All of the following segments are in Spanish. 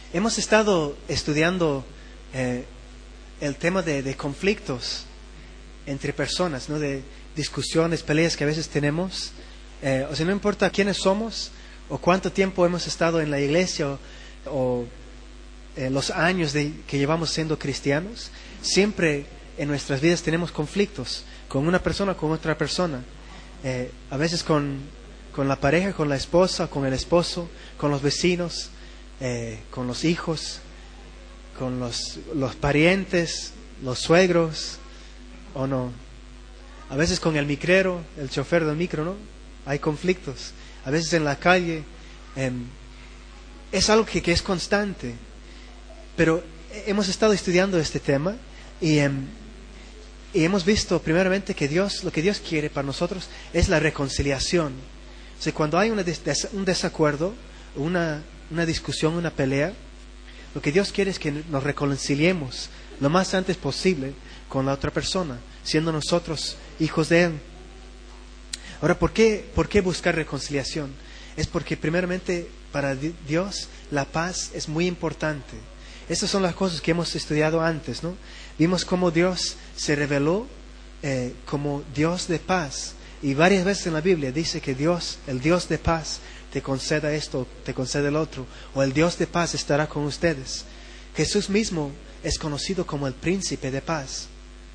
Hemos estado estudiando el tema de conflictos entre personas, ¿no? De discusiones, peleas que a veces tenemos. O sea, no importa quiénes somos o cuánto tiempo hemos estado en la iglesia o los años que llevamos siendo cristianos, siempre en nuestras vidas tenemos conflictos con una persona, con otra persona. A veces con la pareja, con la esposa, con el esposo, con los vecinos, con los hijos, con los parientes, los suegros, o no. A veces con el micrero, el chofer del micro, ¿no? Hay conflictos. A veces en la calle. Es algo que es constante. Pero hemos estado estudiando este tema y hemos visto primeramente que lo que Dios quiere para nosotros es la reconciliación. O sea, cuando hay un desacuerdo, una discusión, una pelea, lo que Dios quiere es que nos reconciliemos lo más antes posible con la otra persona, siendo nosotros hijos de Él. Ahora, ¿por qué buscar reconciliación? Es porque primeramente para Dios la paz es muy importante. Estas son las cosas que hemos estudiado antes, ¿no? Vimos cómo Dios se reveló como Dios de paz. Y varias veces en la Biblia dice que Dios, el Dios de paz, te conceda esto, te concede el otro, o el Dios de paz estará con ustedes. Jesús mismo es conocido como el príncipe de paz.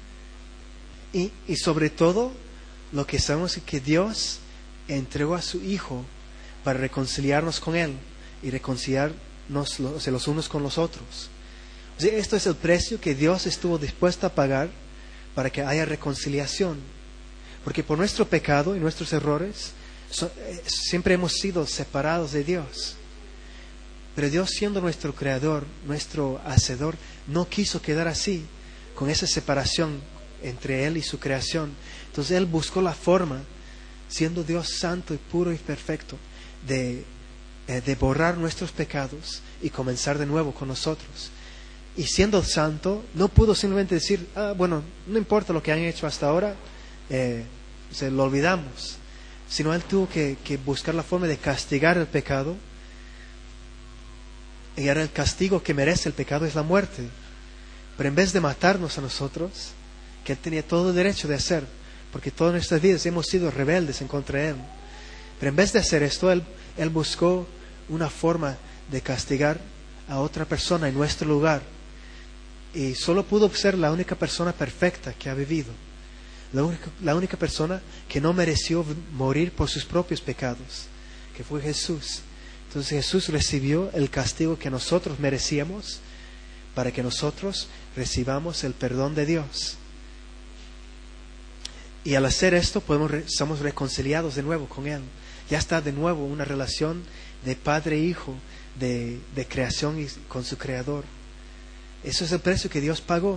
Y sobre todo, lo que sabemos es que Dios entregó a su Hijo para reconciliarnos con Él y reconciliarnos los unos con los otros. O sea, esto es el precio que Dios estuvo dispuesto a pagar para que haya reconciliación. Porque por nuestro pecado y nuestros errores siempre hemos sido separados de Dios. Pero Dios, siendo nuestro creador, nuestro hacedor, no quiso quedar así, con esa separación entre Él y su creación. Entonces Él buscó la forma, siendo Dios santo y puro y perfecto, de borrar nuestros pecados y comenzar de nuevo con nosotros. Y siendo santo, no pudo simplemente decir, bueno, no importa lo que han hecho hasta ahora, lo olvidamos. Sino Él tuvo que buscar la forma de castigar el pecado. Y ahora el castigo que merece el pecado es la muerte. Pero en vez de matarnos a nosotros, que Él tenía todo el derecho de hacer, porque todas nuestras vidas hemos sido rebeldes en contra de Él. Pero en vez de hacer esto, Él buscó una forma de castigar a otra persona en nuestro lugar. Y solo pudo ser la única persona perfecta que ha vivido. La única persona que no mereció morir por sus propios pecados, que fue Jesús. Entonces Jesús recibió el castigo que nosotros merecíamos para que nosotros recibamos el perdón de Dios. Y al hacer esto somos reconciliados de nuevo con Él. Ya está de nuevo una relación de padre e hijo, de creación y con su creador. Eso es el precio que Dios pagó.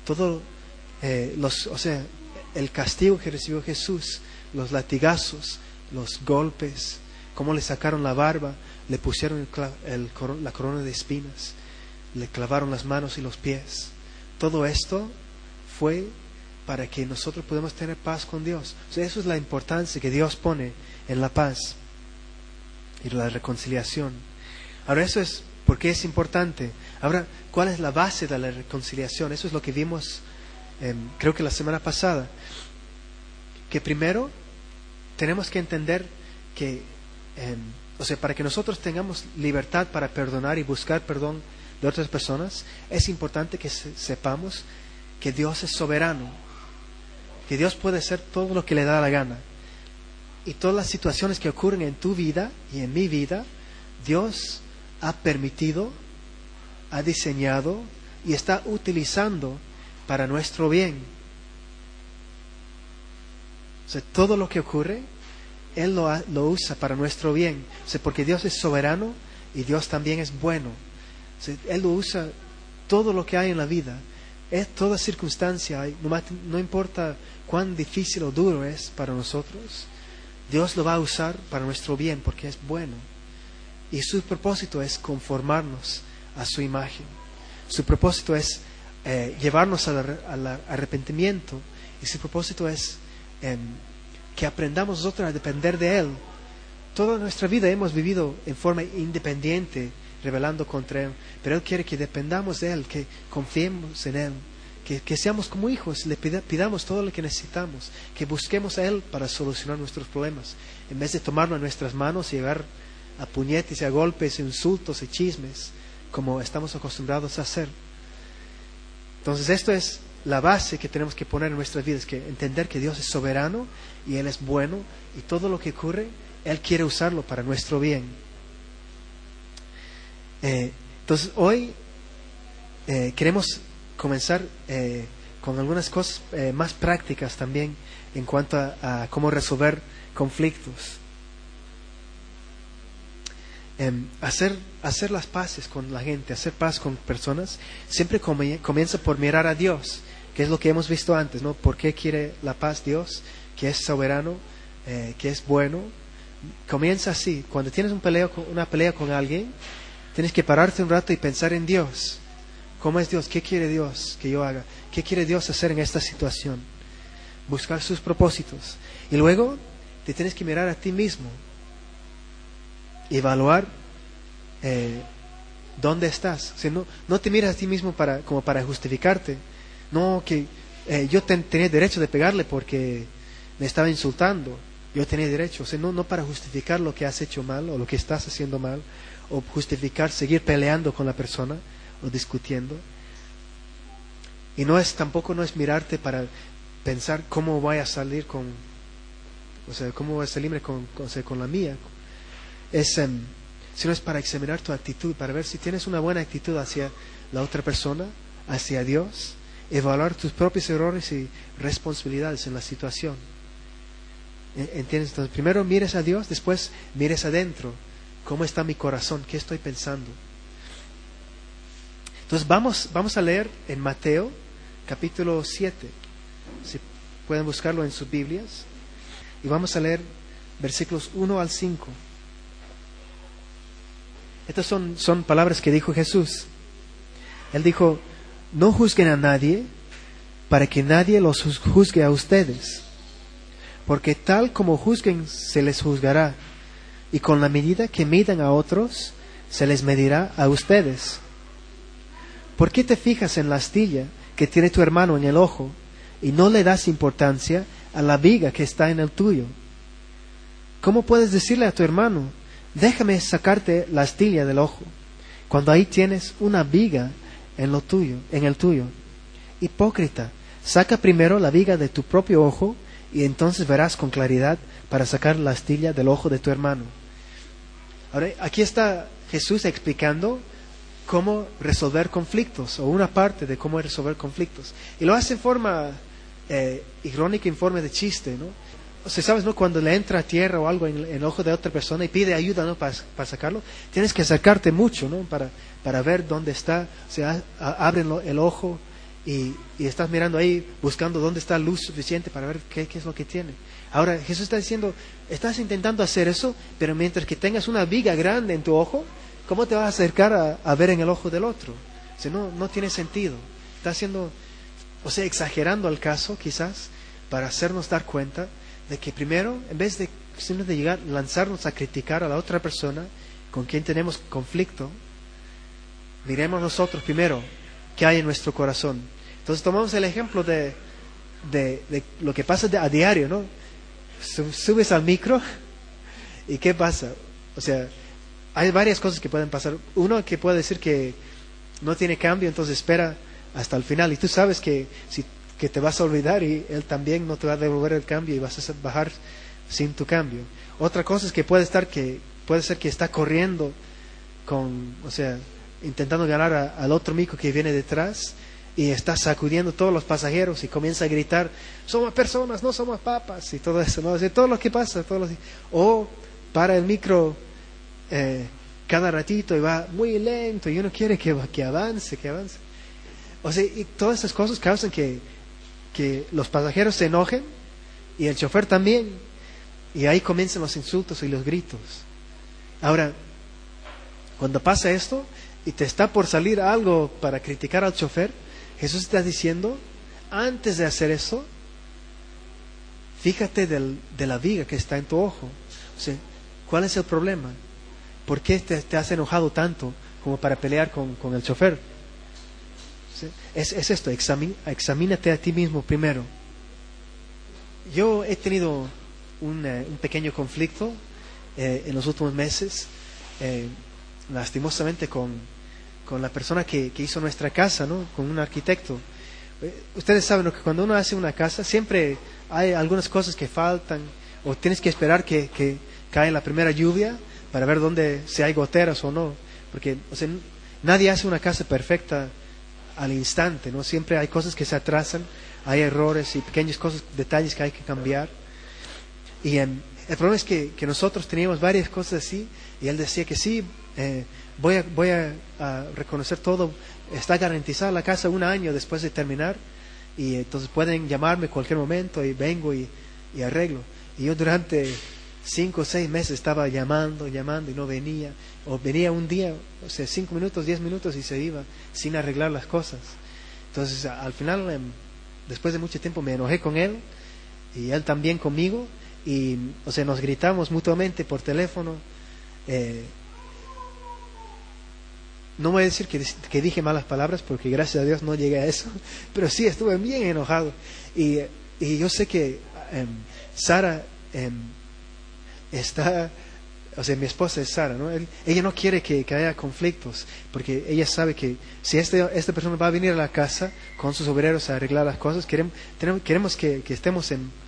El castigo que recibió Jesús, los latigazos, los golpes, cómo le sacaron la barba, le pusieron la corona de espinas, le clavaron las manos y los pies. Todo esto fue para que nosotros podamos tener paz con Dios. O sea, eso es la importancia que Dios pone en la paz y la reconciliación. Ahora, eso es porque es importante. Ahora, ¿cuál es la base de la reconciliación? Eso es lo que vimos, creo que la semana pasada. Que primero tenemos que entender que, para que nosotros tengamos libertad para perdonar y buscar perdón de otras personas, es importante que sepamos que Dios es soberano, que Dios puede hacer todo lo que le da la gana. Y todas las situaciones que ocurren en tu vida y en mi vida, Dios ha permitido, ha diseñado y está utilizando para nuestro bien. O sea, todo lo que ocurre, Él lo usa para nuestro bien. O sea, porque Dios es soberano y Dios también es bueno. O sea, Él lo usa todo lo que hay en la vida. Toda circunstancia, no importa cuán difícil o duro es para nosotros, Dios lo va a usar para nuestro bien porque es bueno. Y su propósito es conformarnos a su imagen. Su propósito es llevarnos al arrepentimiento. Y su propósito es que aprendamos nosotros a depender de Él. Toda nuestra vida hemos vivido en forma independiente rebelando contra Él. Pero Él quiere que dependamos de Él, que confiemos en Él, que seamos como hijos, le pidamos todo lo que necesitamos, que busquemos a Él para solucionar nuestros problemas, en vez de tomarlo en nuestras manos y llegar a puñetes y a golpes, insultos y chismes, como estamos acostumbrados a hacer. Entonces esto es la base que tenemos que poner en nuestras vidas, que entender que Dios es soberano y Él es bueno, y todo lo que ocurre, Él quiere usarlo para nuestro bien. Entonces hoy queremos comenzar con algunas cosas más prácticas también en cuanto a cómo resolver conflictos. Hacer las paces con la gente, hacer paz con personas, siempre comienza por mirar a Dios, que es lo que hemos visto antes, ¿no? ¿Por qué quiere la paz Dios? Que es soberano, que es bueno. Comienza así. Cuando tienes una pelea con alguien, tienes que pararte un rato y pensar en Dios. ¿Cómo es Dios? ¿Qué quiere Dios que yo haga? ¿Qué quiere Dios hacer en esta situación? Buscar sus propósitos. Y luego te tienes que mirar a ti mismo. Evaluar dónde estás. O sea, no te miras a ti mismo como para justificarte. No, que yo tenía derecho de pegarle porque me estaba insultando. Yo tenía derecho. O sea, no para justificar lo que has hecho mal o lo que estás haciendo mal, o justificar seguir peleando con la persona o discutiendo. Y tampoco no es mirarte para pensar cómo voy a salir cómo voy a salirme con la mía. Sino es para examinar tu actitud, para ver si tienes una buena actitud hacia la otra persona, hacia Dios, evaluar tus propios errores y responsabilidades en la situación. ¿Entiendes? Entonces, primero mires a Dios, después mires adentro. ¿Cómo está mi corazón? ¿Qué estoy pensando? Entonces vamos a leer en Mateo capítulo 7, si pueden buscarlo en sus Biblias, y vamos a leer versículos 1 al 5. Estas son palabras que dijo Jesús. Él dijo: no juzguen a nadie, para que nadie los juzgue a ustedes, porque tal como juzguen se les juzgará, y con la medida que midan a otros se les medirá a ustedes. ¿Por qué te fijas en la astilla que tiene tu hermano en el ojo y no le das importancia a la viga que está en el tuyo? ¿Cómo puedes decirle a tu hermano: déjame sacarte la astilla del ojo, cuando ahí tienes una viga en el tuyo? Hipócrita, saca primero la viga de tu propio ojo, y entonces verás con claridad para sacar la astilla del ojo de tu hermano. Ahora, aquí está Jesús explicando cómo resolver conflictos, o una parte de cómo resolver conflictos. Y lo hace en forma irónica, en forma de chiste, ¿no? O sea, ¿sabes, no? Cuando le entra tierra o algo en el ojo de otra persona y pide ayuda, ¿no? Para sacarlo, tienes que acercarte mucho, ¿no? Para ver dónde está. O sea, abren el ojo y estás mirando ahí, buscando dónde está luz suficiente para ver qué es lo que tiene. Ahora, Jesús está diciendo, estás intentando hacer eso, pero mientras que tengas una viga grande en tu ojo, ¿cómo te vas a acercar a ver en el ojo del otro? O sea, no tiene sentido. Está haciendo, exagerando el caso, quizás, para hacernos dar cuenta de que primero, en vez de simplemente lanzarnos a criticar a la otra persona con quien tenemos conflicto, miremos nosotros primero qué hay en nuestro corazón. Entonces tomamos el ejemplo de lo que pasa a diario, ¿no? Subes al micro y ¿qué pasa? O sea, hay varias cosas que pueden pasar. Uno, que puede decir que no tiene cambio, entonces espera hasta el final, y tú sabes que te vas a olvidar y él también no te va a devolver el cambio y vas a bajar sin tu cambio. Otra cosa es que puede ser que está corriendo intentando ganar al otro micro que viene detrás, y está sacudiendo todos los pasajeros y comienza a gritar: somos personas, no somos papas, y todo eso, ¿no? O sea, todo lo que pasa, o para el micro cada ratito y va muy lento y uno quiere que avance. O sea, y todas esas cosas causan que los pasajeros se enojen, y el chofer también, y ahí comienzan los insultos y los gritos. Ahora, cuando pasa esto y te está por salir algo para criticar al chofer, Jesús está diciendo: antes de hacer eso, fíjate de la viga que está en tu ojo. O sea, ¿cuál es el problema? ¿Por qué te has enojado tanto como para pelear con el chofer. ¿Sí? Es esto, examínate a ti mismo primero. Yo he tenido un pequeño conflicto en los últimos meses, lastimosamente con la persona que hizo nuestra casa, ¿no? Con un arquitecto. Ustedes saben que cuando uno hace una casa siempre hay algunas cosas que faltan, o tienes que esperar que cae la primera lluvia para ver si hay goteras o no, porque nadie hace una casa perfecta al instante, ¿no? Siempre hay cosas que se atrasan, hay errores y pequeñas cosas, detalles que hay que cambiar. Y el problema es que nosotros teníamos varias cosas así, y él decía que sí, voy a reconocer todo, está garantizada la casa 1 año después de terminar, y entonces pueden llamarme cualquier momento y vengo y arreglo. Y yo durante 5 o 6 meses estaba llamando y no venía, o venía un día, 5 minutos, 10 minutos y se iba sin arreglar las cosas. Entonces al final, después de mucho tiempo, me enojé con él y él también conmigo, y nos gritamos mutuamente por teléfono. No voy a decir que dije malas palabras, porque gracias a Dios no llegué a eso, pero sí estuve bien enojado. Y yo sé que Sara está, mi esposa es Sara, ¿no? Ella no quiere que haya conflictos, porque ella sabe que si esta persona va a venir a la casa con sus obreros a arreglar las cosas, queremos que estemos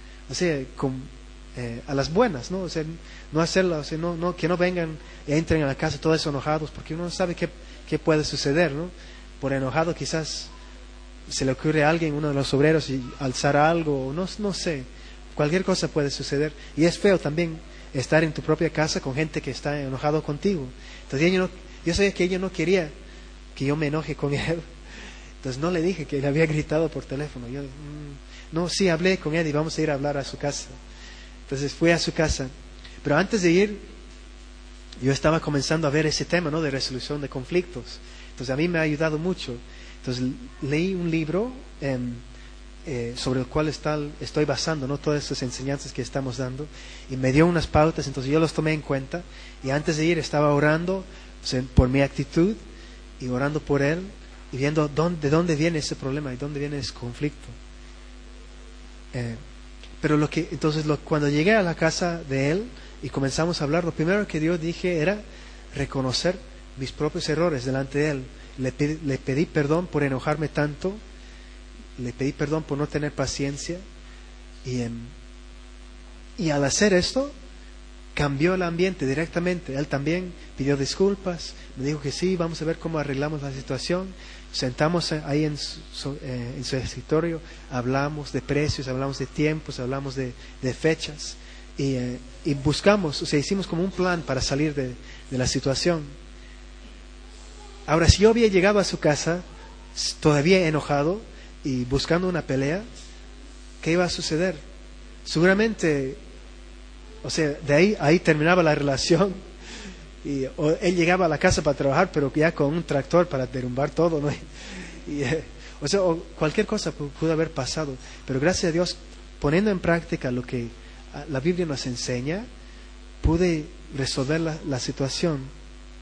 a las buenas, ¿no? No hacerlo, que no vengan y entren a la casa todos enojados, porque uno no sabe qué puede suceder, ¿no? Por enojado quizás se le ocurre a alguien, uno de los obreros, y alzar algo, no sé, cualquier cosa puede suceder. Y es feo también estar en tu propia casa con gente que está enojado contigo. Entonces yo sabía que ella no quería que yo me enoje con él, entonces no le dije que le había gritado por teléfono. Sí, hablé con él y vamos a ir a hablar a su casa. Entonces fui a su casa, pero antes de ir yo estaba comenzando a ver ese tema, ¿no? De resolución de conflictos. Entonces a mí me ha ayudado mucho. Entonces leí un libro sobre el cual estoy basando, ¿no? Todas esas enseñanzas que estamos dando, y me dio unas pautas, entonces yo los tomé en cuenta, y antes de ir estaba orando por mi actitud y orando por él y viendo de dónde viene ese problema y dónde viene ese conflicto. Pero cuando llegué a la casa de él y comenzamos a hablar, lo primero que yo dije era reconocer mis propios errores delante de él. Le pedí perdón por enojarme tanto, le pedí perdón por no tener paciencia, y al hacer esto cambió el ambiente directamente. Él también pidió disculpas, me dijo que sí, vamos a ver cómo arreglamos la situación. Sentamos ahí en su escritorio, hablamos de precios, hablamos de tiempos, hablamos de fechas, y buscamos, hicimos como un plan para salir de la situación. Ahora, si yo había llegado a su casa todavía enojado y buscando una pelea, ¿qué iba a suceder? Seguramente, de ahí terminaba la relación, o él llegaba a la casa para trabajar, pero ya con un tractor para derrumbar todo, ¿no? O cualquier cosa pudo haber pasado. Pero gracias a Dios, poniendo en práctica lo que la Biblia nos enseña, pude resolver la situación.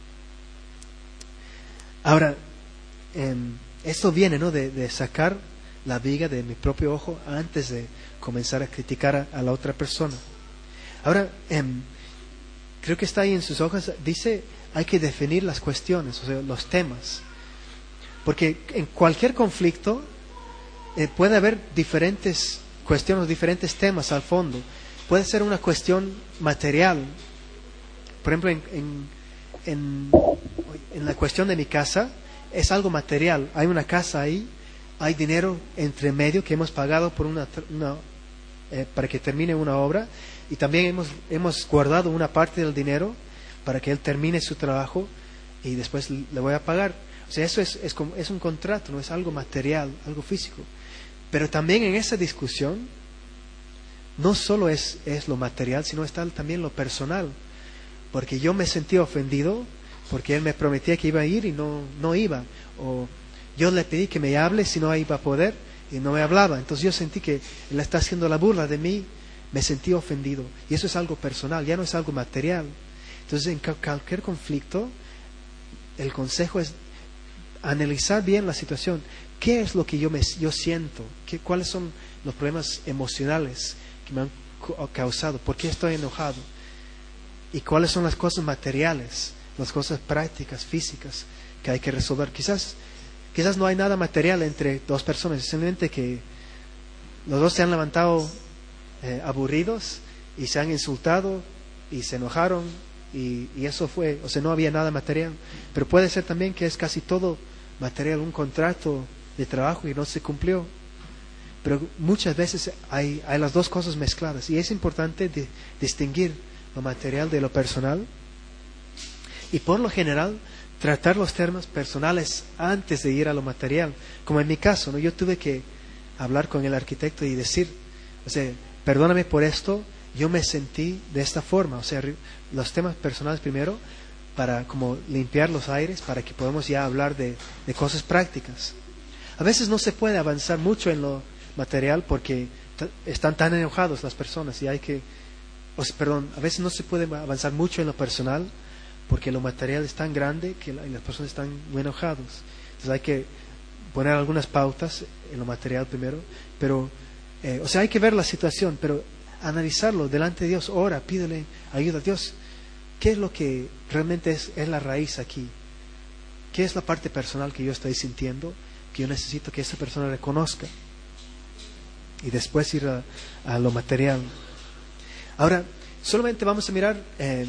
Ahora, esto viene, ¿no? de sacar la viga de mi propio ojo antes de comenzar a criticar a la otra persona. Ahora, creo que está ahí en sus hojas, dice, hay que definir las cuestiones, los temas. Porque en cualquier conflicto puede haber diferentes cuestiones, diferentes temas al fondo. Puede ser una cuestión material. Por ejemplo, en la cuestión de mi casa, es algo material. Hay una casa ahí, hay dinero entre medio que hemos pagado por para que termine una obra, y también hemos guardado una parte del dinero para que él termine su trabajo y después le voy a pagar. Eso es un contrato, no es algo material, algo físico. Pero también en esa discusión no solo es lo material, sino está también lo personal, porque yo me sentí ofendido porque él me prometía que iba a ir y no iba, o yo le pedí que me hable si no iba a poder y no me hablaba. Entonces yo sentí que él está haciendo la burla de mí, me sentí ofendido, y eso es algo personal, ya no es algo material. Entonces en cualquier conflicto el consejo es analizar bien la situación. ¿Qué es lo que yo siento? ¿Cuáles son los problemas emocionales que me han causado? ¿Por qué estoy enojado? ¿Y cuáles son las cosas materiales, las cosas prácticas, físicas que hay que resolver? Quizás no hay nada material entre dos personas, simplemente que los dos se han levantado aburridos y se han insultado y se enojaron y eso fue, o sea, no había nada material. Pero puede ser también que es casi todo material, un contrato de trabajo y no se cumplió. Pero muchas veces hay las dos cosas mezcladas y es importante distinguir lo material de lo personal y por lo general tratar los temas personales antes de ir a lo material. Como en mi caso, ¿no? Yo tuve que hablar con el arquitecto y decir, o sea, perdóname por esto, yo me sentí de esta forma. O sea, los temas personales primero para como limpiar los aires, para que podamos ya hablar de cosas prácticas. A veces no se puede avanzar mucho en lo material porque están tan enojados las personas y hay que, a veces no se puede avanzar mucho en lo personal porque lo material es tan grande que las personas están muy enojados. Entonces hay que poner algunas pautas en lo material primero, pero, o sea, hay que ver la situación, pero analizarlo delante de Dios, ora, pídele ayuda a Dios. ¿Qué es lo que realmente es la raíz aquí? ¿Qué es la parte personal que yo estoy sintiendo, que yo necesito que esa persona reconozca? Y después ir a lo material. Ahora, solamente vamos a mirar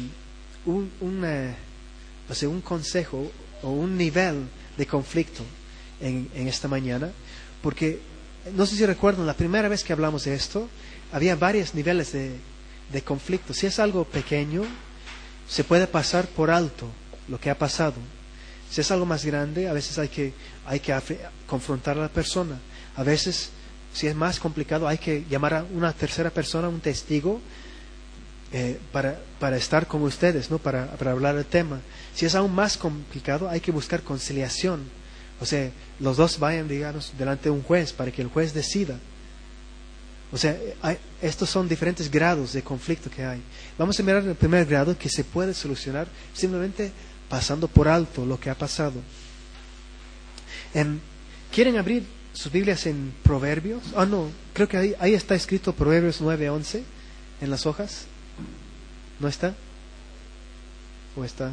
un consejo o un nivel de conflicto en esta mañana, porque no sé si recuerdan, la primera vez que hablamos de esto, había varios niveles de conflicto. Si es algo pequeño, se puede pasar por alto lo que ha pasado. Si es algo más grande, a veces hay que confrontar a la persona. A veces, si es más complicado, hay que llamar a una tercera persona, un testigo, para estar con ustedes, ¿no? Para hablar del tema. Si es aún más complicado, hay que buscar conciliación. O sea, los dos vayan, digamos, delante de un juez para que el juez decida. O sea, estos son diferentes grados de conflicto que hay. Vamos a mirar el primer grado, que se puede solucionar simplemente pasando por alto lo que ha pasado. ¿Quieren abrir sus Biblias en Proverbios? No, creo que ahí está escrito Proverbios 9:11 en las hojas. ¿No está? ¿O está?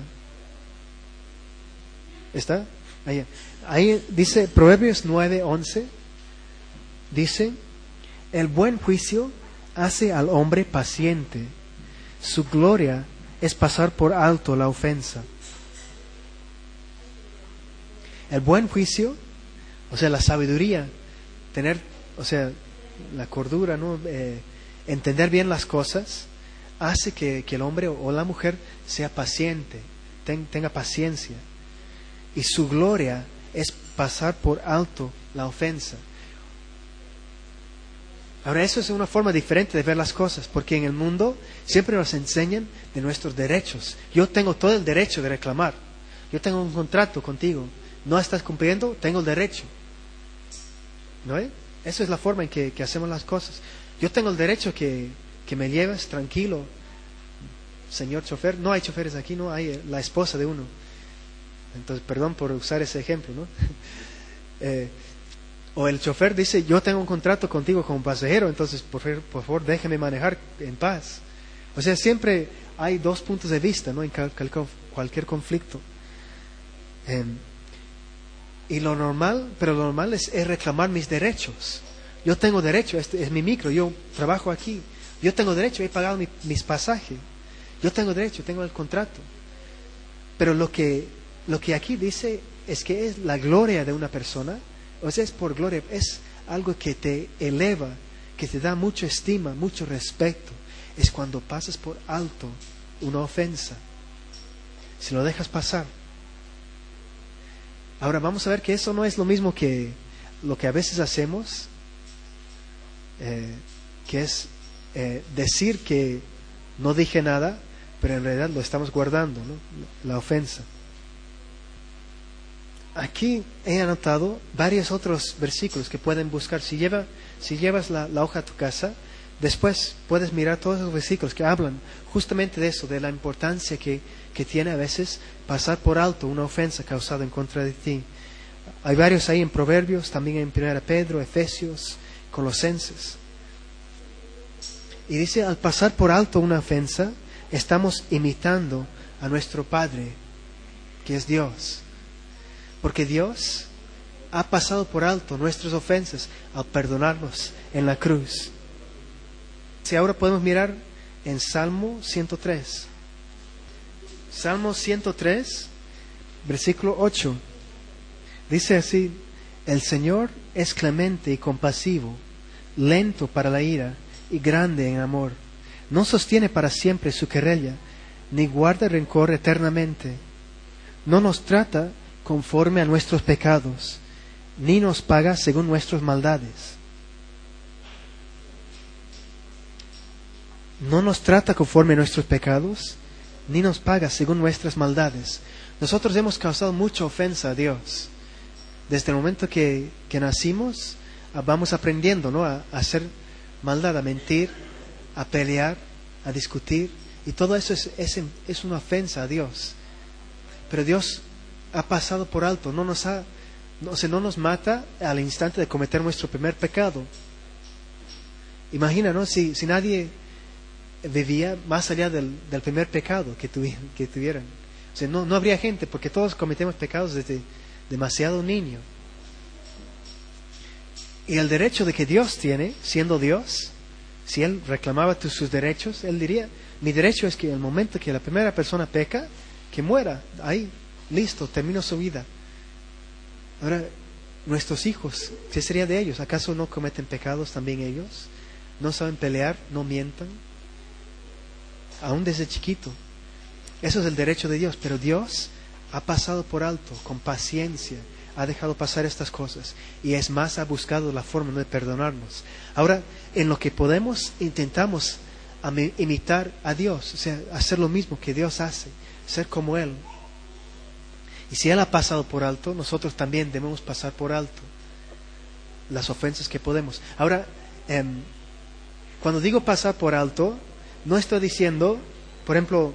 ¿Está? Ahí dice Proverbios 9:11. Dice: el buen juicio hace al hombre paciente. Su gloria es pasar por alto la ofensa. El buen juicio, o sea, la sabiduría, o sea, la cordura, ¿no? Entender bien las cosas, hace que el hombre o la mujer sea paciente, tenga paciencia. Y su gloria es pasar por alto la ofensa. Ahora, eso es una forma diferente de ver las cosas, porque en el mundo siempre nos enseñan de nuestros derechos. Yo tengo todo el derecho de reclamar. Yo tengo un contrato contigo. No estás cumpliendo, tengo el derecho. ¿No es? Esa es la forma en que hacemos las cosas. Yo tengo el derecho que me lleves tranquilo, señor chofer. No hay choferes aquí, no hay la esposa de uno. Entonces, perdón por usar ese ejemplo, ¿no? O el chofer dice: yo tengo un contrato contigo como pasajero, entonces por favor déjeme manejar en paz. O sea, siempre hay dos puntos de vista, ¿no? En cualquier conflicto. Y lo normal es reclamar mis derechos. Yo tengo derecho, este es mi micro, yo trabajo aquí, yo tengo derecho, he pagado mis pasajes, yo tengo derecho, tengo el contrato. Pero lo que aquí dice es que es la gloria de una persona. O sea, es por gloria, es algo que te eleva, que te da mucha estima, mucho respeto. Es cuando pasas por alto una ofensa, si lo dejas pasar. Ahora vamos a ver que eso no es lo mismo que lo que a veces hacemos, que es decir que no dije nada, pero en realidad lo estamos guardando, ¿no? La ofensa. Aquí he anotado varios otros versículos que pueden buscar. Si llevas la hoja a tu casa, Después puedes mirar todos esos versículos que hablan justamente de eso, de la importancia que tiene a veces pasar por alto una ofensa causada en contra de ti. Hay varios ahí en Proverbios, también en 1 Pedro, Efesios, Colosenses. Y dice, al pasar por alto una ofensa, estamos imitando a nuestro Padre, que es Dios. Porque Dios ha pasado por alto nuestras ofensas al perdonarnos en la cruz. Si ahora podemos mirar en Salmo 103. Salmo 103, versículo 8. Dice así: el Señor es clemente y compasivo, lento para la ira y grande en amor. No sostiene para siempre su querella, ni guarda rencor eternamente. No nos trata conforme a nuestros pecados, ni nos paga según nuestras maldades. No nos trata conforme a nuestros pecados, ni nos paga según nuestras maldades. Nosotros hemos causado mucha ofensa a Dios. Desde el momento que nacimos, vamos aprendiendo, ¿no?, a hacer maldad, a mentir, a pelear, a discutir. Y todo eso es una ofensa a Dios. Pero Dios ha pasado por alto, no nos mata al instante de cometer nuestro primer pecado. Imagina, ¿no?, si nadie vivía más allá del primer pecado que tuvieran. O sea, no habría gente, porque todos cometemos pecados desde demasiado niño. Y el derecho de que Dios tiene, siendo Dios, si Él reclamaba sus derechos, Él diría, mi derecho es que en el momento que la primera persona peca, que muera, ahí, listo, terminó su vida. Ahora, nuestros hijos, ¿qué sería de ellos? ¿Acaso no cometen pecados también ellos? ¿No saben pelear? ¿No mientan? Aún desde chiquito. Eso es el derecho de Dios, pero Dios ha pasado por alto, con paciencia, ha dejado pasar estas cosas, y es más, ha buscado la forma de perdonarnos. Ahora, en lo que podemos, intentamos imitar a Dios, o sea, hacer lo mismo que Dios hace, ser como Él. Y si Él ha pasado por alto, nosotros también debemos pasar por alto las ofensas que podemos. Ahora, cuando digo pasar por alto, no estoy diciendo, por ejemplo,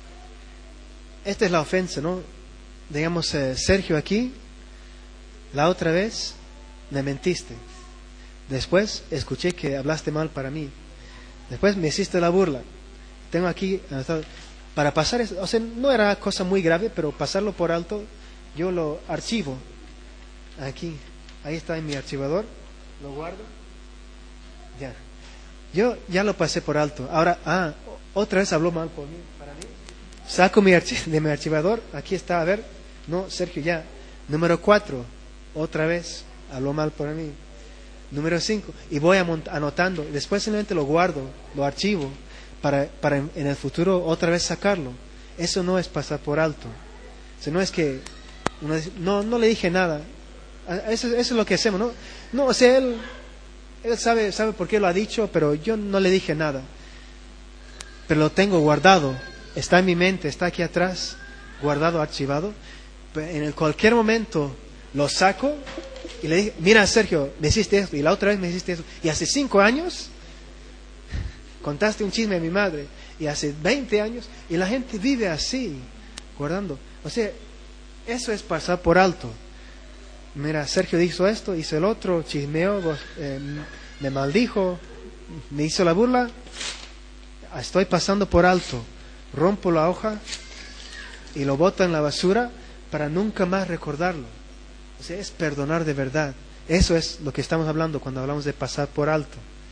esta es la ofensa, ¿no? Digamos, Sergio, aquí, la otra vez me mentiste. Después escuché que hablaste mal para mí. Después me hiciste la burla. Tengo aquí, para pasar eso, o sea, no era cosa muy grave, pero pasarlo por alto, yo lo archivo. Aquí, ahí está en mi archivador, lo guardo. Ya. Yo ya lo pasé por alto. Ahora, otra vez habló mal por mí, para mí. Saco de mi archivador, aquí está, a ver. No, Sergio, ya. Número 4, otra vez habló mal por mí. Número 5, y voy anotando. Después simplemente lo guardo, lo archivo, para en el futuro otra vez sacarlo. Eso no es pasar por alto. O sea, no es que no le dije nada. Eso es lo que hacemos, ¿no? No, o sea, él sabe por qué lo ha dicho, pero yo no le dije nada. Pero lo tengo guardado, está en mi mente, está aquí atrás, guardado, archivado. En cualquier momento lo saco y le dije, mira, Sergio, me hiciste esto, y la otra vez me hiciste eso. Y hace 5 años contaste un chisme a mi madre, y hace 20 años, y la gente vive así, guardando. O sea, eso es pasar por alto. Mira, Sergio hizo esto, hizo el otro, chismeó, me maldijo, me hizo la burla. Estoy pasando por alto. Rompo la hoja y lo boto en la basura para nunca más recordarlo. O sea, es perdonar de verdad. Eso es lo que estamos hablando cuando hablamos de pasar por alto.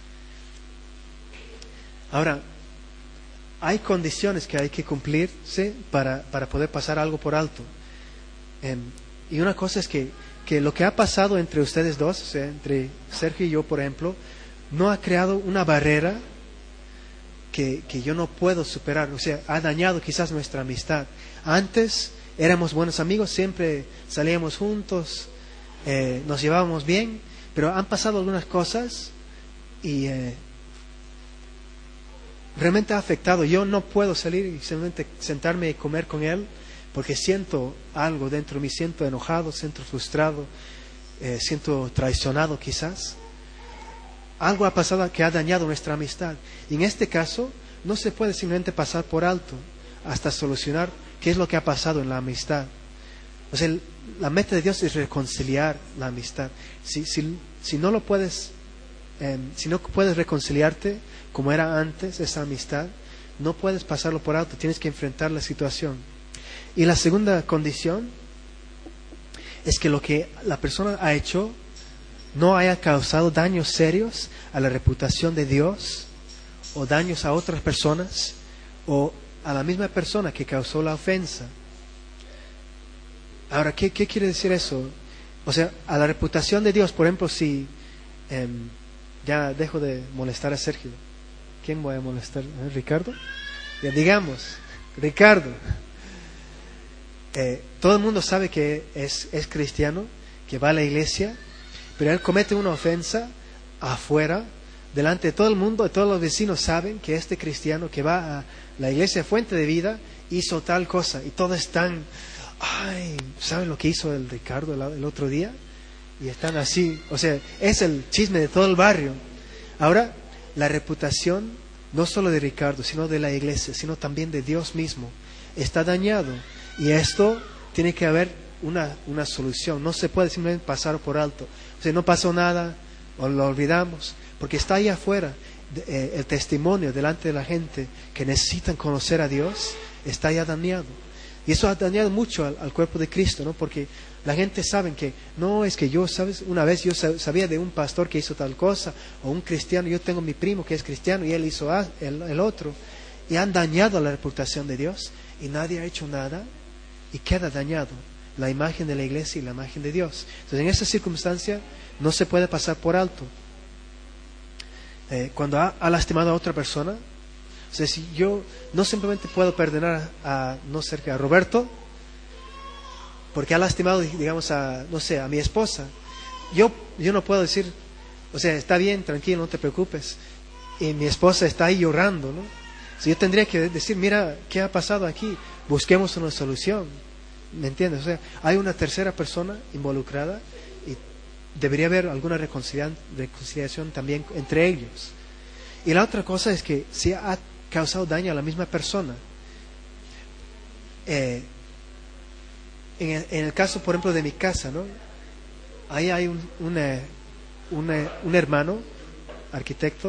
Ahora, hay condiciones que hay que cumplirse para poder pasar algo por alto. Y una cosa es que lo que ha pasado entre ustedes dos, o sea, entre Sergio y yo, por ejemplo, no ha creado una barrera que yo no puedo superar. O sea, ha dañado quizás nuestra amistad. Antes éramos buenos amigos, siempre salíamos juntos, nos llevábamos bien, pero han pasado algunas cosas y realmente ha afectado. Yo no puedo salir y simplemente sentarme y comer con él, porque siento algo dentro de mí, siento enojado, siento frustrado, siento traicionado quizás. algo ha pasado que ha dañado nuestra amistad. Y en este caso, no se puede simplemente pasar por alto hasta solucionar qué es lo que ha pasado en la amistad. O sea, la meta de Dios es reconciliar la amistad. Si no lo puedes, si no puedes reconciliarte como era antes esa amistad, no puedes pasarlo por alto, tienes que enfrentar la situación. Y la segunda condición es que lo que la persona ha hecho no haya causado daños serios a la reputación de Dios, o daños a otras personas, o a la misma persona que causó la ofensa. Ahora, ¿qué quiere decir eso? O sea, a la reputación de Dios, por ejemplo, si ya dejo de molestar a Sergio. ¿Quién voy a molestar? ¿Ricardo? Ya digamos, Ricardo. Todo el mundo sabe que es cristiano, que va a la iglesia, pero él comete una ofensa afuera, delante de todo el mundo, de todos los vecinos saben que este cristiano que va a la iglesia Fuente de Vida hizo tal cosa, y todos están, ay, ¿saben lo que hizo el Ricardo el otro día? Y están así, o sea, es el chisme de todo el barrio. Ahora, la reputación no solo de Ricardo, sino de la iglesia, sino también de Dios mismo, está dañado. Y esto tiene que haber una solución. No se puede simplemente pasar por alto. O sea, no pasó nada, o lo olvidamos, porque está ahí afuera el testimonio delante de la gente que necesitan conocer a Dios, está ya dañado. Y eso ha dañado mucho al cuerpo de Cristo, ¿no? Porque la gente sabe que no es que yo, ¿sabes? Una vez yo sabía de un pastor que hizo tal cosa, o un cristiano, yo tengo mi primo que es cristiano y él hizo el otro, y han dañado la reputación de Dios, y nadie ha hecho nada, y queda dañado la imagen de la iglesia y la imagen de Dios. Entonces, en esa circunstancia no se puede pasar por alto. Cuando ha lastimado a otra persona, o sea, si yo no simplemente puedo perdonar a Roberto, porque ha lastimado, digamos, a mi esposa, yo no puedo decir, o sea, está bien, tranquilo, no te preocupes, y mi esposa está ahí llorando, ¿no? O sea, yo tendría que decir, mira, ¿qué ha pasado aquí? Busquemos una solución, ¿me entiendes? O sea, hay una tercera persona involucrada y debería haber alguna reconciliación también entre ellos. Y la otra cosa es que si ha causado daño a la misma persona, en el caso, por ejemplo, de mi casa, ¿no? Ahí hay un hermano, arquitecto,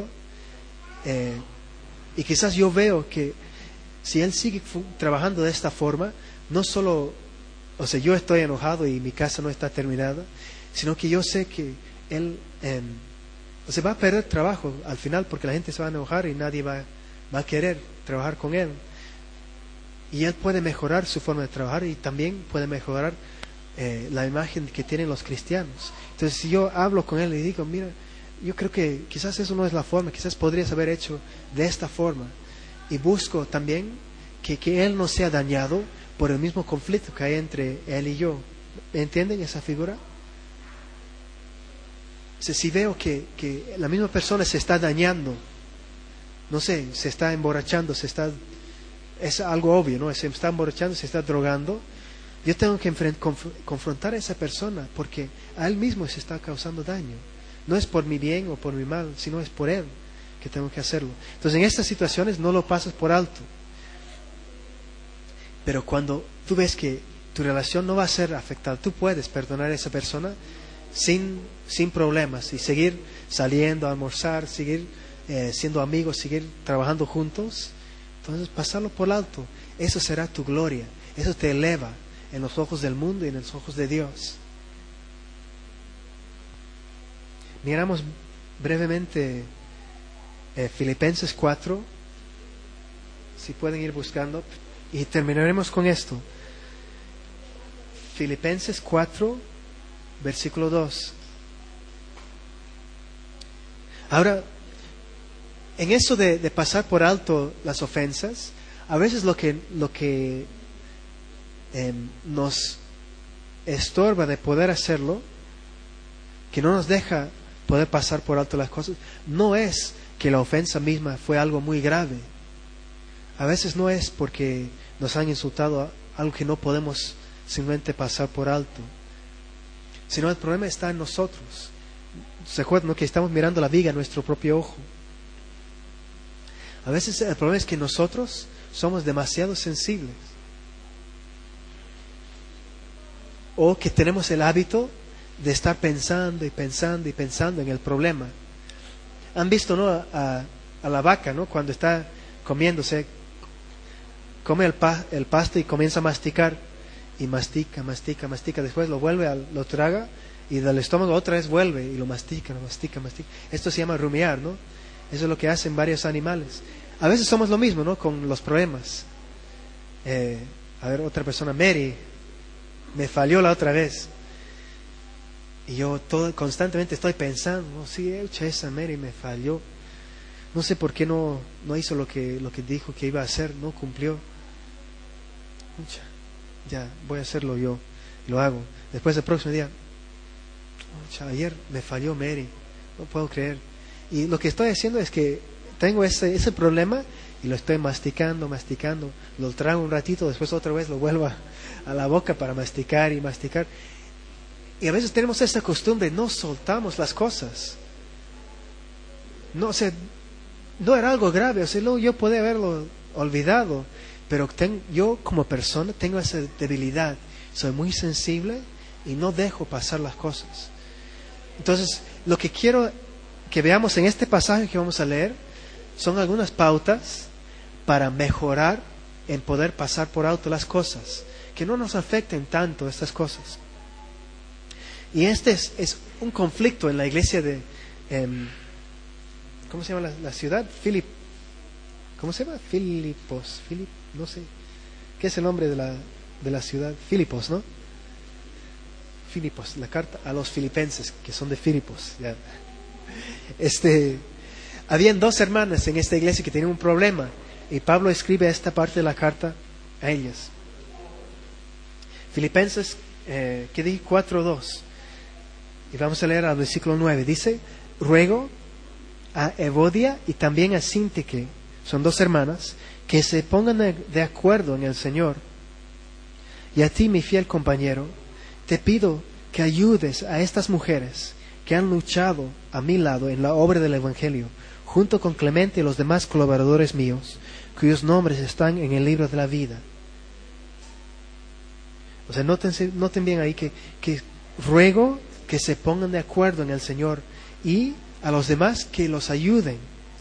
y quizás yo veo que si él sigue trabajando de esta forma, no solo, o sea, yo estoy enojado y mi casa no está terminada, sino que yo sé que él va a perder trabajo al final, porque la gente se va a enojar y nadie va a querer trabajar con él. Y él puede mejorar su forma de trabajar y también puede mejorar la imagen que tienen los cristianos. Entonces, si yo hablo con él y digo, mira, yo creo que quizás eso no es la forma, quizás podrías haber hecho de esta forma, y busco también que él no sea dañado por el mismo conflicto que hay entre él y yo. ¿Entienden esa figura? O sea, si veo que la misma persona se está dañando, no sé, se está emborrachando, es algo obvio, ¿no? Se está emborrachando, se está drogando, yo tengo que confrontar a esa persona, porque a él mismo se está causando daño. No es por mi bien o por mi mal, sino es por él que tengo que hacerlo. Entonces, en estas situaciones no lo pasas por alto. Pero cuando tú ves que tu relación no va a ser afectada, tú puedes perdonar a esa persona sin problemas y seguir saliendo a almorzar, seguir siendo amigos, seguir trabajando juntos. Entonces, pasarlo por alto, eso será tu gloria, eso te eleva en los ojos del mundo y en los ojos de Dios. Miramos brevemente Filipenses 4, si pueden ir buscando, y terminaremos con esto. Filipenses 4, versículo 2. Ahora, en eso de pasar por alto las ofensas, a veces lo que nos estorba de poder hacerlo, que no nos deja poder pasar por alto las cosas, no es que la ofensa misma fue algo muy grave. A veces no es porque nos han insultado algo que no podemos simplemente pasar por alto, sino el problema está en nosotros, ¿Se acuerdan, no? Que estamos mirando la viga en nuestro propio ojo. A veces el problema es que nosotros somos demasiado sensibles. O que tenemos el hábito de estar pensando y pensando y pensando en el problema. Han visto, ¿no? A la vaca, ¿no? Cuando está comiéndose, come el pasto y comienza a masticar. Y mastica. Después lo traga y del estómago otra vez vuelve y lo mastica. Esto se llama rumiar, ¿no? Eso es lo que hacen varios animales. A veces somos lo mismo, ¿no? Con los problemas. Otra persona, Mary, me falló la otra vez. Y yo constantemente estoy pensando, ¿no? Sí, esa Mary me falló. No sé por qué no hizo lo que dijo que iba a hacer, no cumplió. Ya, voy a hacerlo yo. Y lo hago. Después el próximo día, ayer me falló Mary, no puedo creer. Y lo que estoy haciendo es que tengo ese problema y lo estoy masticando, lo trago un ratito, después otra vez lo vuelvo a la boca para masticar. Y a veces tenemos esa costumbre, no soltamos las cosas. No era algo grave, luego yo podía haberlo olvidado, pero yo como persona tengo esa debilidad, soy muy sensible y no dejo pasar las cosas. Entonces, lo que quiero que veamos en este pasaje que vamos a leer son algunas pautas para mejorar en poder pasar por alto las cosas, que no nos afecten tanto estas cosas. Y este es un conflicto en la iglesia de ¿cómo se llama la ciudad? ¿Cómo se llama? Filipos. No sé. ¿Qué es el nombre de la ciudad? Filipos, ¿no? Filipos, la carta a los filipenses, que son de Filipos. Ya. Habían 2 hermanas en esta iglesia que tenían un problema. Y Pablo escribe esta parte de la carta a ellas. Filipenses, ¿qué dije? 4:2. Y vamos a leer al versículo 9. Dice: ruego a Evodia y también a Síntique, son 2 hermanas, que se pongan de acuerdo en el Señor. Y a ti, mi fiel compañero, te pido que ayudes a estas mujeres que han luchado a mi lado en la obra del Evangelio, junto con Clemente y los demás colaboradores míos, cuyos nombres están en el libro de la vida. O sea, noten bien ahí que ruego que se pongan de acuerdo en el Señor y a los demás que los ayuden.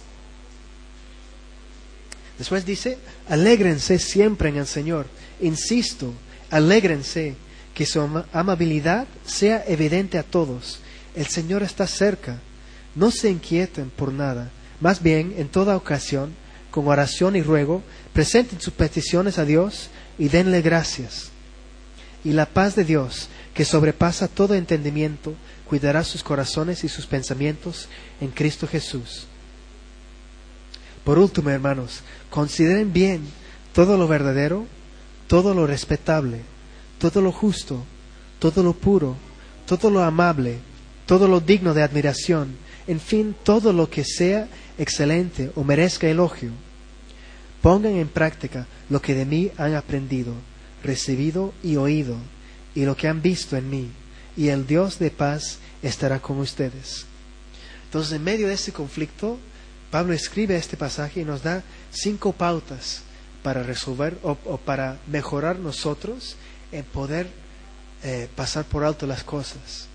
Después dice: alégrense siempre en el Señor. Insisto, alégrense, que su amabilidad sea evidente a todos. El Señor está cerca. No se inquieten por nada. Más bien, en toda ocasión, con oración y ruego, presenten sus peticiones a Dios y denle gracias. Y la paz de Dios, que sobrepasa todo entendimiento, cuidará sus corazones y sus pensamientos en Cristo Jesús. Por último, hermanos, consideren bien todo lo verdadero, todo lo respetable, todo lo justo, todo lo puro, todo lo amable, todo lo digno de admiración, en fin, todo lo que sea excelente o merezca elogio. Pongan en práctica lo que de mí han aprendido, recibido y oído, y lo que han visto en mí, y el Dios de paz estará con ustedes. Entonces, en medio de este conflicto, Pablo escribe este pasaje y nos da 5 pautas para resolver o para mejorar nosotros en poder pasar por alto las cosas.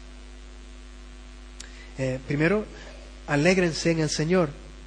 Primero, alégrense en el Señor.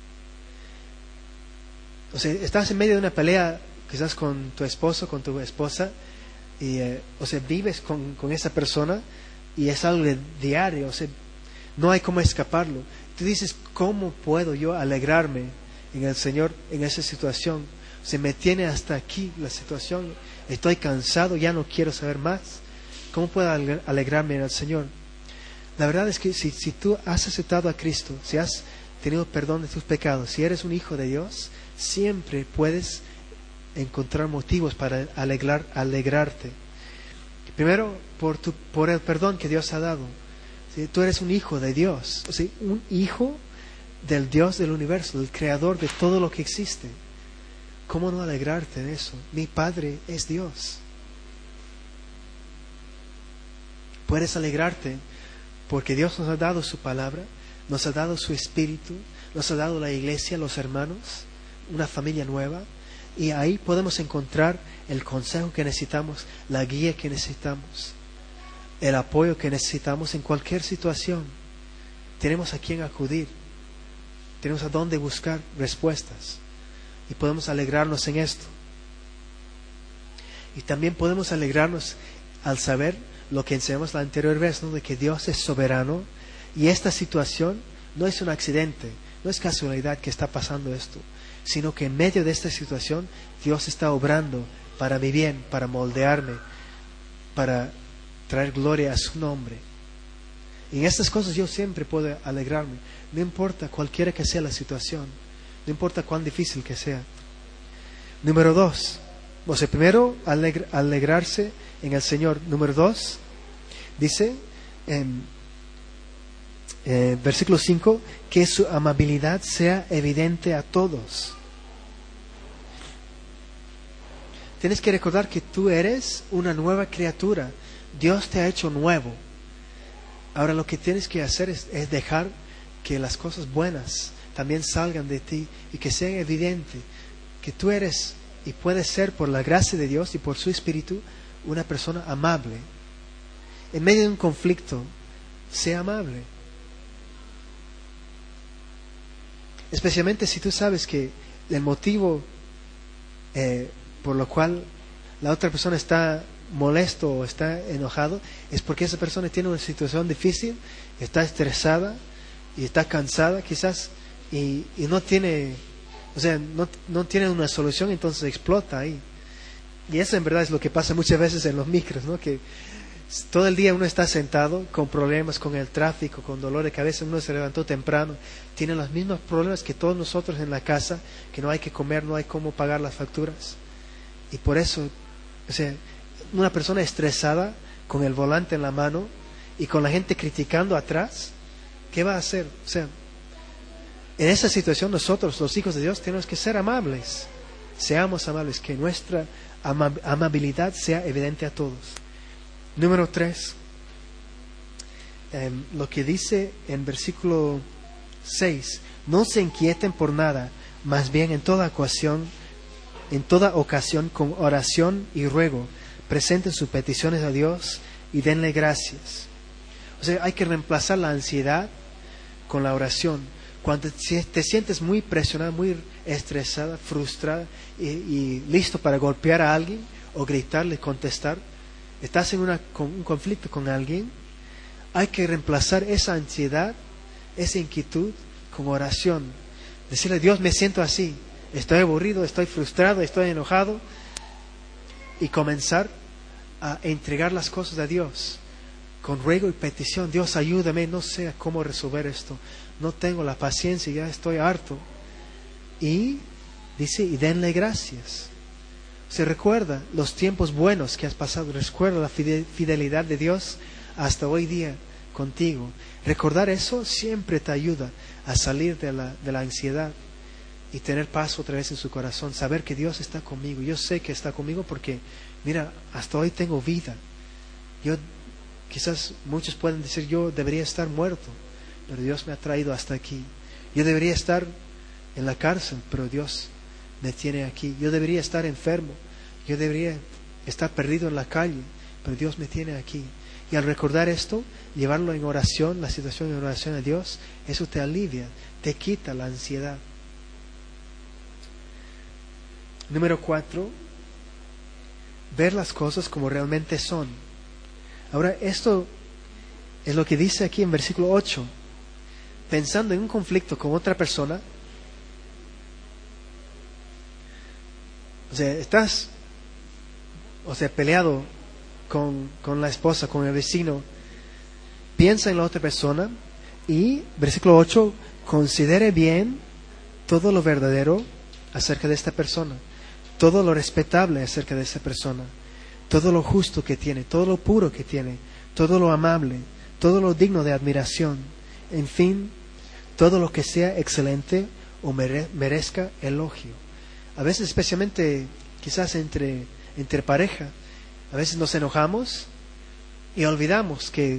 O sea, estás en medio de una pelea quizás con tu esposo, con tu esposa, y vives con esa persona y es algo diario, no hay cómo escaparlo. Tú dices: ¿cómo puedo yo alegrarme en el Señor en esa situación? Me tiene hasta aquí la situación, estoy cansado, ya no quiero saber más. ¿Cómo puedo alegrarme en el Señor? La verdad es que si tú has aceptado a Cristo, si has tenido perdón de tus pecados, si eres un hijo de Dios, siempre puedes encontrar motivos para alegrarte. Primero, por el perdón que Dios ha dado. ¿Sí? Tú eres un hijo de Dios, un hijo del Dios del universo, del creador de todo lo que existe. ¿Cómo no alegrarte en eso? Mi Padre es Dios. Puedes alegrarte porque Dios nos ha dado su palabra, nos ha dado su espíritu, nos ha dado la iglesia, los hermanos, una familia nueva, y ahí podemos encontrar el consejo que necesitamos, la guía que necesitamos, el apoyo que necesitamos en cualquier situación. Tenemos a quién acudir, tenemos a dónde buscar respuestas, y podemos alegrarnos en esto. Y también podemos alegrarnos al saber lo que enseñamos la anterior vez, ¿no? De que Dios es soberano, y esta situación no es un accidente, no es casualidad que está pasando esto, sino que en medio de esta situación Dios está obrando para mi bien, para moldearme, para traer gloria a su nombre. Y en estas cosas yo siempre puedo alegrarme, no importa cualquiera que sea la situación, no importa cuán difícil que sea. Número 2, o sea, primero alegrarse en el Señor. Número 2, dice en versículo 5, que su amabilidad sea evidente a todos. Tienes que recordar que tú eres una nueva criatura. Dios te ha hecho nuevo. Ahora lo que tienes que hacer es dejar que las cosas buenas también salgan de ti y que sean evidentes que tú eres y puedes ser, por la gracia de Dios y por su Espíritu, una persona amable. En medio de un conflicto, sea amable. Especialmente si tú sabes que el motivo por lo cual la otra persona está molesto o está enojado es porque esa persona tiene una situación difícil, está estresada y está cansada quizás y no tiene, o sea, no tiene una solución, entonces explota ahí. Y eso en verdad es lo que pasa muchas veces en los micros, ¿no? Que todo el día uno está sentado con problemas, con el tráfico, con dolor de cabeza. Uno se levantó temprano, tiene los mismos problemas que todos nosotros en la casa, que no hay que comer, no hay cómo pagar las facturas. Y por eso, o sea, una persona estresada con el volante en la mano y con la gente criticando atrás, ¿qué va a hacer? O sea, en esa situación nosotros, los hijos de Dios, tenemos que ser amables. Seamos amables, que nuestra amabilidad sea evidente a todos. Número 3, lo que dice en versículo 6, no se inquieten por nada, más bien en toda ocasión con oración y ruego, presenten sus peticiones a Dios y denle gracias. O sea, hay que reemplazar la ansiedad con la oración. Cuando te sientes muy presionada, muy estresada, frustrada y listo para golpear a alguien o gritarle, contestar, estás en un conflicto con alguien, hay que reemplazar esa ansiedad, esa inquietud con oración. Decirle a Dios, me siento así, estoy aburrido, estoy frustrado, estoy enojado, y comenzar a entregar las cosas a Dios con ruego y petición. Dios, ayúdame, no sé cómo resolver esto, no tengo la paciencia, ya estoy harto. Y dice, y denle gracias. Se recuerda los tiempos buenos que has pasado, recuerda la fidelidad de Dios hasta hoy día contigo. Recordar eso siempre te ayuda a salir de la ansiedad y tener paz otra vez en su corazón, saber que Dios está conmigo. Yo sé que está conmigo porque, mira, hasta hoy tengo vida. Quizás muchos pueden decir, yo debería estar muerto, pero Dios me ha traído hasta aquí. Yo debería estar en la cárcel, pero Dios me tiene aquí. Yo debería estar enfermo, yo debería estar perdido en la calle, pero Dios me tiene aquí. Y al recordar esto, llevarlo en oración, la situación en oración a Dios, eso te alivia, te quita la ansiedad. Número 4, ver las cosas como realmente son. Ahora, esto es lo que dice aquí en versículo 8. Pensando en un conflicto con otra persona, o sea, estás peleado con la esposa, con el vecino, piensa en la otra persona y, versículo 8, considere bien todo lo verdadero acerca de esta persona, todo lo respetable acerca de esta persona, todo lo justo que tiene, todo lo puro que tiene, todo lo amable, todo lo digno de admiración, en fin, todo lo que sea excelente o merezca elogio. A veces, especialmente quizás entre pareja, a veces nos enojamos y olvidamos que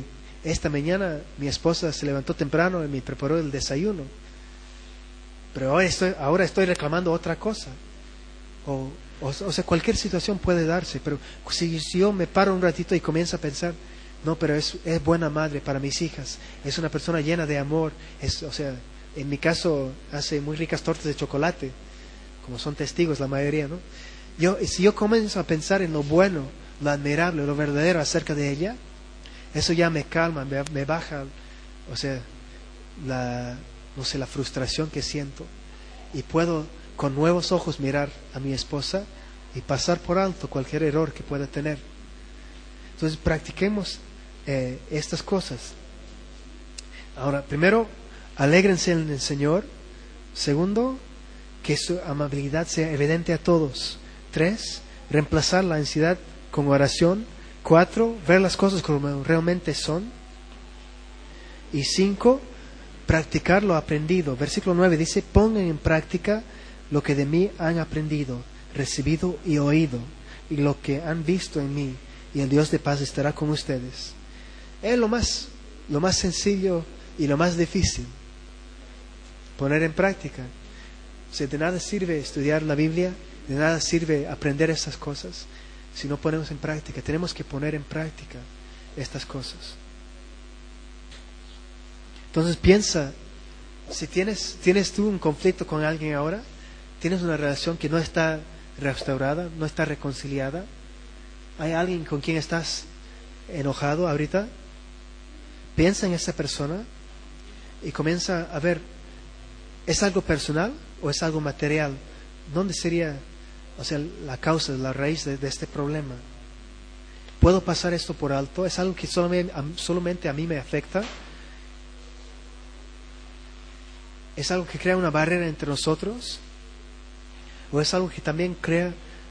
esta mañana mi esposa se levantó temprano y me preparó el desayuno, pero ahora estoy reclamando otra cosa. O sea, cualquier situación puede darse, pero si yo me paro un ratito y comienzo a pensar, no, pero es buena madre para mis hijas, es una persona llena de amor, o sea, en mi caso hace muy ricas tortas de chocolate, como son testigos la mayoría, ¿no? Si yo comienzo a pensar en lo bueno, lo admirable, lo verdadero acerca de ella, eso ya me calma, me baja, o sea, la frustración que siento, y puedo con nuevos ojos mirar a mi esposa y pasar por alto cualquier error que pueda tener. Entonces practiquemos estas cosas. Ahora, primero, alégrense en el Señor. Segundo, que su amabilidad sea evidente a todos. 3, reemplazar la ansiedad con oración. 4, ver las cosas como realmente son. Y 5, practicar lo aprendido. Versículo 9 dice, pongan en práctica lo que de mí han aprendido, recibido y oído, y lo que han visto en mí, y el Dios de paz estará con ustedes. Es lo más sencillo y lo más difícil, poner en práctica. O sea, de nada sirve estudiar la Biblia, de nada sirve aprender estas cosas si no ponemos en práctica. Tenemos que poner en práctica estas cosas. Entonces piensa, si tienes tú un conflicto con alguien ahora, tienes una relación que no está restaurada, no está reconciliada, hay alguien con quien estás enojado ahorita, piensa en esa persona y comienza a ver, ¿es algo personal o es algo material? ¿Dónde sería, o sea, la causa, la raíz de este problema? ¿Puedo pasar esto por alto? ¿Es algo que solamente a mí me afecta? ¿Es algo que crea una barrera entre nosotros? ¿O es algo que también crea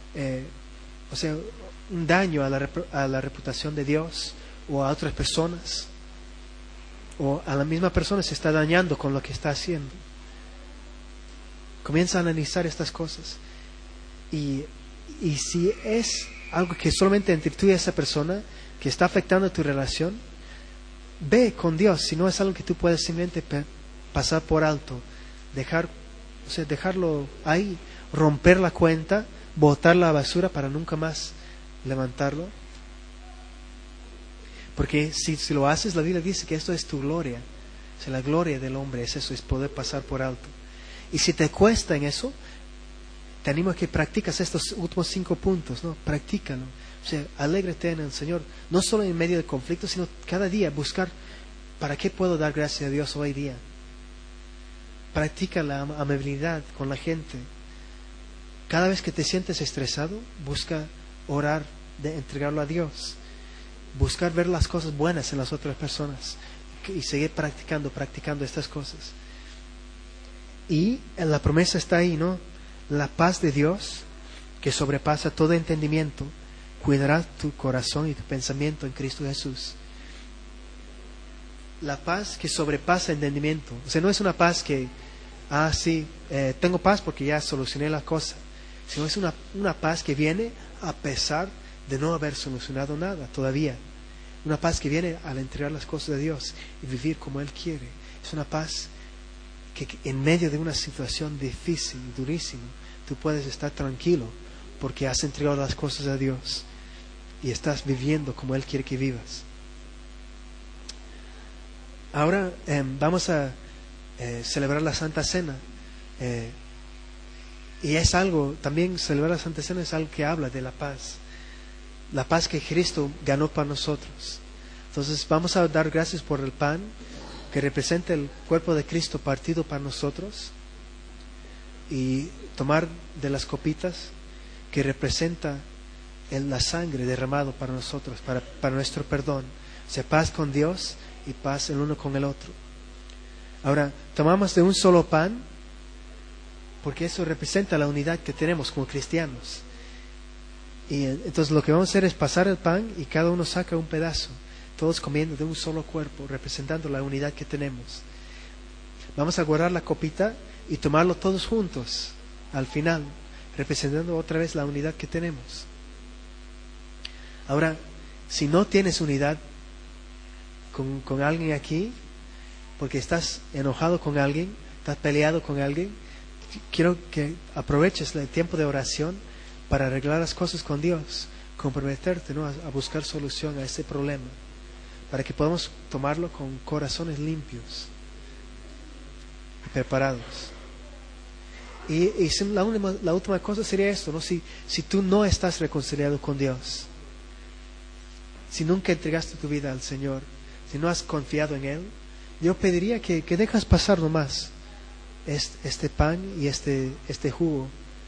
un daño a la reputación de Dios o a otras personas? ¿O a la misma persona se está dañando con lo que está haciendo? Comienza a analizar estas cosas. Y si es algo que solamente entre tú y esa persona, que está afectando tu relación, ve con Dios. Si no es algo que tú puedes simplemente pasar por alto, dejarlo ahí, romper la cuenta, botar la basura para nunca más levantarlo. Porque si lo haces, la Biblia dice que esto es tu gloria. O sea, la gloria del hombre es eso, es poder pasar por alto. Y si te cuesta en eso, te animo a que practicas estos últimos 5 puntos, ¿no? Practícalo. O sea, alégrate en el Señor, no solo en medio de conflictos, sino cada día buscar, ¿para qué puedo dar gracias a Dios hoy día? Practica la amabilidad con la gente. Cada vez que te sientes estresado, busca orar, entregarlo a Dios. Buscar ver las cosas buenas en las otras personas y seguir practicando estas cosas. Y la promesa está ahí, ¿no? La paz de Dios, que sobrepasa todo entendimiento, cuidará tu corazón y tu pensamiento en Cristo Jesús. La paz que sobrepasa entendimiento. O sea, no es una paz que, tengo paz porque ya solucioné la cosa, sino es una paz que viene a pesar de no haber solucionado nada todavía. Una paz que viene al entregar las cosas de Dios y vivir como Él quiere. Es una paz que en medio de una situación difícil, durísima, tú puedes estar tranquilo porque has entregado las cosas a Dios y estás viviendo como Él quiere que vivas. Ahora vamos a celebrar la Santa Cena. Y es algo, también celebrar la Santa Cena es algo que habla de la paz. La paz que Cristo ganó para nosotros. Entonces vamos a dar gracias por el pan que representa el cuerpo de Cristo partido para nosotros, y tomar de las copitas que representa la sangre derramado para nosotros, para nuestro perdón. O sea, paz con Dios y paz el uno con el otro. Ahora, tomamos de un solo pan porque eso representa la unidad que tenemos como cristianos. Y entonces lo que vamos a hacer es pasar el pan y cada uno saca un pedazo, todos comiendo de un solo cuerpo, representando la unidad que tenemos. Vamos a guardar la copita y tomarlo todos juntos al final, representando otra vez la unidad que tenemos. Ahora, si no tienes unidad, con alguien aquí, porque estás enojado con alguien, estás peleado con alguien, quiero que aproveches el tiempo de oración para arreglar las cosas con Dios, comprometerte, ¿no?, a buscar solución a ese problema, para que podamos tomarlo con corazones limpios y preparados. Y la última cosa sería esto, ¿no? Si tú no estás reconciliado con Dios, si nunca entregaste tu vida al Señor, si no has confiado en Él, yo pediría que dejas pasar nomás este pan y este jugo,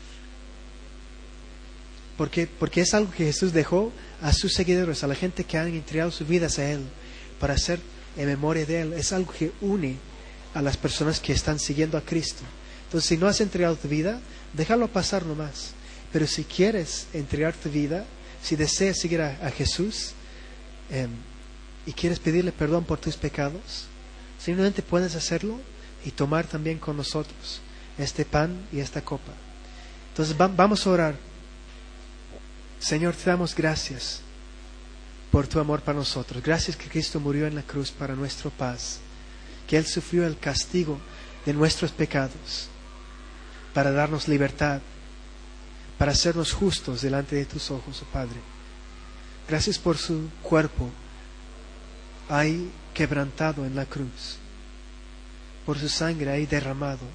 porque es algo que Jesús dejó a sus seguidores, a la gente que han entregado sus vidas a Él, para hacer en memoria de Él. Es algo que une a las personas que están siguiendo a Cristo. Entonces, si no has entregado tu vida, déjalo pasar nomás. Pero si quieres entregar tu vida, si deseas seguir a Jesús, y quieres pedirle perdón por tus pecados, simplemente puedes hacerlo y tomar también con nosotros este pan y esta copa. Entonces vamos a orar. Señor, te damos gracias por tu amor para nosotros. Gracias que Cristo murió en la cruz para nuestra paz, que Él sufrió el castigo de nuestros pecados para darnos libertad, para hacernos justos delante de tus ojos, oh Padre. Gracias por su cuerpo ahí quebrantado en la cruz, por su sangre ahí derramado.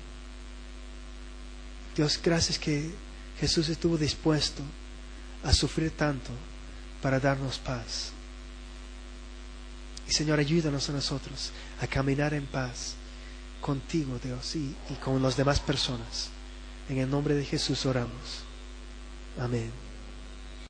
Dios, gracias que Jesús estuvo dispuesto a sufrir tanto para darnos paz. Y Señor, ayúdanos a nosotros a caminar en paz contigo, Dios, y con las demás personas. En el nombre de Jesús oramos. Amén.